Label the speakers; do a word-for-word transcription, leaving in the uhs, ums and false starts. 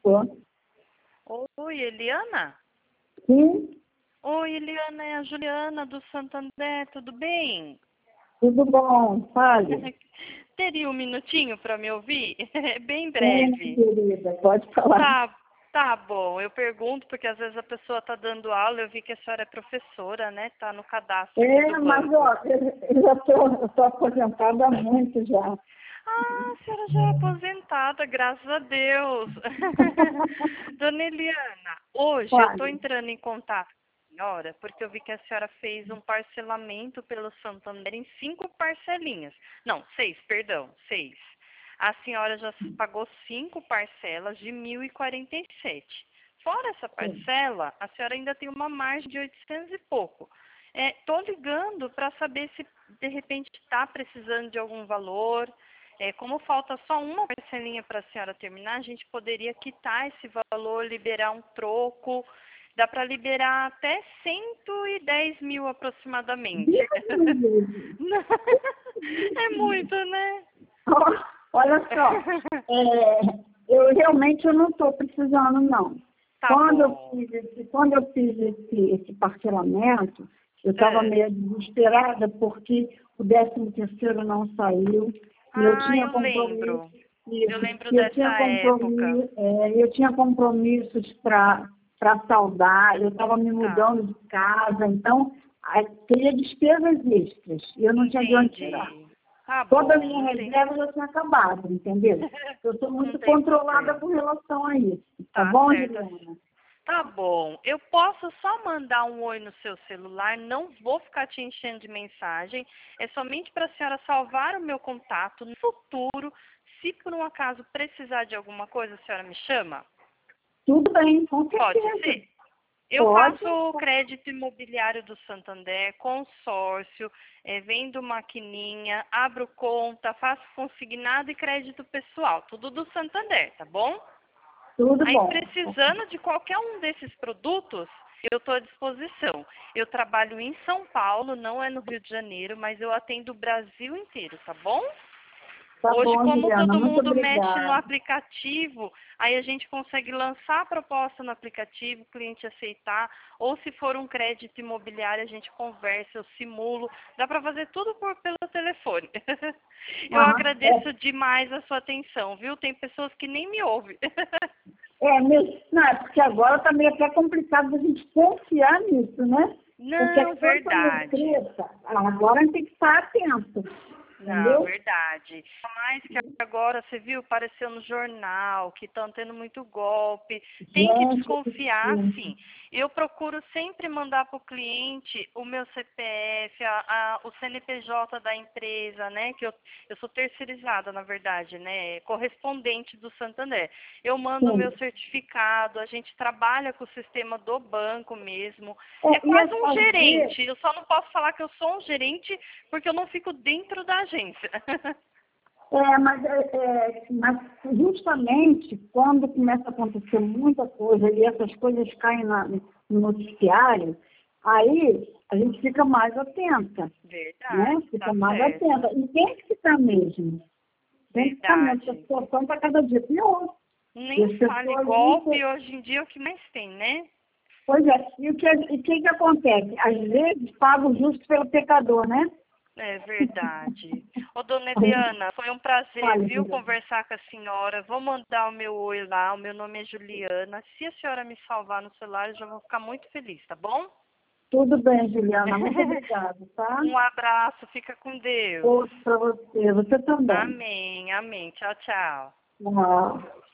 Speaker 1: Tô.
Speaker 2: Oi, Eliana?
Speaker 1: Sim,
Speaker 2: Oi, Eliana, é a Juliana do Santander, tudo bem?
Speaker 1: tudo bom, fale.
Speaker 2: Teria um minutinho para me ouvir? Bem
Speaker 1: Sim,
Speaker 2: breve.
Speaker 1: querida, pode falar.
Speaker 2: Tá, tá bom. Eu pergunto porque às vezes a pessoa está dando aula, eu vi que a senhora é professora, né? Tá no cadastro aqui
Speaker 1: É,
Speaker 2: do
Speaker 1: mas
Speaker 2: banco.
Speaker 1: ó, eu, eu já tô, eu tô aposentada há muito já.
Speaker 2: Ah, a senhora já é aposentada, graças a Deus. Dona Eliana, hoje eu estou
Speaker 1: Fale.
Speaker 2: entrando em contato com a senhora porque eu vi que a senhora fez um parcelamento pelo Santander em cinco parcelinhas. Não, seis, perdão, seis. A senhora já pagou cinco parcelas de mil e quarenta e sete. Fora essa
Speaker 1: Sim.
Speaker 2: parcela, a senhora ainda tem uma margem de oitocentos e pouco. Estou ligando para saber se de repente está precisando de algum valor. É, como falta só uma parcelinha para a senhora terminar, a gente poderia quitar esse valor, liberar um troco. Dá para liberar até cento e dez mil aproximadamente.
Speaker 1: Deus me livre.
Speaker 2: Não, é muito, né?
Speaker 1: Ó, olha só, é, eu realmente eu não estou precisando, não.
Speaker 2: Tá
Speaker 1: Quando eu
Speaker 2: bom.
Speaker 1: fiz esse, quando eu fiz esse, esse parcelamento, eu estava
Speaker 2: É.
Speaker 1: meio desesperada porque o décimo terceiro não saiu e eu
Speaker 2: Ah,
Speaker 1: tinha
Speaker 2: eu
Speaker 1: compromisso,
Speaker 2: lembro. Eu
Speaker 1: isso,
Speaker 2: lembro
Speaker 1: e eu tinha
Speaker 2: dessa época.
Speaker 1: compromisso, é, eu tinha compromissos para para saldar, eu estava me
Speaker 2: Tá.
Speaker 1: mudando de casa, então aí, teria despesas extras, e eu não tinha de onde tirar.
Speaker 2: Entendi. Tá
Speaker 1: Toda a
Speaker 2: bom,
Speaker 1: minha
Speaker 2: não tem,
Speaker 1: reserva já tinha acabado, entendeu? Eu sou
Speaker 2: não
Speaker 1: muito
Speaker 2: tem
Speaker 1: controlada
Speaker 2: problema.
Speaker 1: com relação a isso. Tá
Speaker 2: Tá
Speaker 1: bom,
Speaker 2: certo.
Speaker 1: Juliana?
Speaker 2: Tá bom. Eu posso só mandar um oi no seu celular, não vou ficar te enchendo de mensagem. É somente para a senhora salvar o meu contato no futuro. Se por um acaso precisar de alguma coisa, a senhora me chama?
Speaker 1: Tudo bem, com
Speaker 2: Pode
Speaker 1: certeza.
Speaker 2: ser. Eu
Speaker 1: Pode.
Speaker 2: faço crédito imobiliário do Santander, consórcio, eh, vendo maquininha, abro conta, faço consignado e crédito pessoal. Tudo do Santander, tá bom?
Speaker 1: Tudo
Speaker 2: Aí,
Speaker 1: bom.
Speaker 2: precisando de qualquer um desses produtos, eu estou à disposição. Eu trabalho em São Paulo, não é no Rio de Janeiro, mas eu atendo o Brasil inteiro, tá bom?
Speaker 1: Tá
Speaker 2: Hoje,
Speaker 1: bom,
Speaker 2: como
Speaker 1: Juliana.
Speaker 2: todo
Speaker 1: Muito
Speaker 2: mundo mexe no
Speaker 1: obrigada.
Speaker 2: aplicativo, aí a gente consegue lançar a proposta no aplicativo, o cliente aceitar, ou se for um crédito imobiliário, a gente conversa, eu simulo, dá para fazer tudo por, pelo telefone. Eu
Speaker 1: Ah,
Speaker 2: agradeço demais a sua atenção, viu? Tem pessoas que nem me ouvem.
Speaker 1: é, é mesmo. Não, é porque agora tá meio até complicado a gente confiar nisso, né? Porque é
Speaker 2: Não,
Speaker 1: tanta
Speaker 2: verdade.
Speaker 1: mutreta. Agora a gente tem que estar atento.
Speaker 2: Não,
Speaker 1: Entendeu?
Speaker 2: verdade. Mais que agora, você viu, apareceu no jornal que estão tendo muito golpe. Tem que
Speaker 1: Gente, eu
Speaker 2: desconfiar,
Speaker 1: preciso.
Speaker 2: sim. Eu procuro sempre mandar para o cliente o meu C P F, a, a, o C N P J da empresa, né? Que eu, eu sou terceirizada, na verdade, né? Correspondente do Santander. Eu mando o meu
Speaker 1: Sim.
Speaker 2: certificado, a gente trabalha com o sistema do banco mesmo. É
Speaker 1: É, e
Speaker 2: quase
Speaker 1: a
Speaker 2: um
Speaker 1: fazer.
Speaker 2: gerente. Eu só não posso falar que eu sou um gerente porque eu não fico dentro da agência.
Speaker 1: É, mas, é, é, mas justamente quando começa a acontecer muita coisa e essas coisas caem na, no noticiário, aí a gente fica mais atenta, né?
Speaker 2: Verdade,
Speaker 1: Fica
Speaker 2: tá
Speaker 1: mais
Speaker 2: certo.
Speaker 1: atenta. E tem que ficar mesmo. Tem que ficar mesmo, porque a
Speaker 2: Verdade.
Speaker 1: situação está cada dia pior. E
Speaker 2: Nem
Speaker 1: as
Speaker 2: fale,
Speaker 1: pessoas não
Speaker 2: golpe
Speaker 1: se-
Speaker 2: hoje em dia é o que mais tem, né?
Speaker 1: Pois é, e o que, e que, que acontece? Às vezes paga o justo pelo pecador, né?
Speaker 2: É verdade. Ô, dona Eliana, foi um prazer,
Speaker 1: Olha,
Speaker 2: viu, conversar com a senhora. Vou mandar o meu oi lá, o meu nome é Juliana. Se a senhora me salvar no celular, eu já vou ficar muito feliz, tá bom?
Speaker 1: tudo bem, Juliana. Muito obrigada, tá?
Speaker 2: Um abraço, fica com Deus.
Speaker 1: Outro para você. Você também.
Speaker 2: Amém, amém. Tchau, tchau.
Speaker 1: Tchau.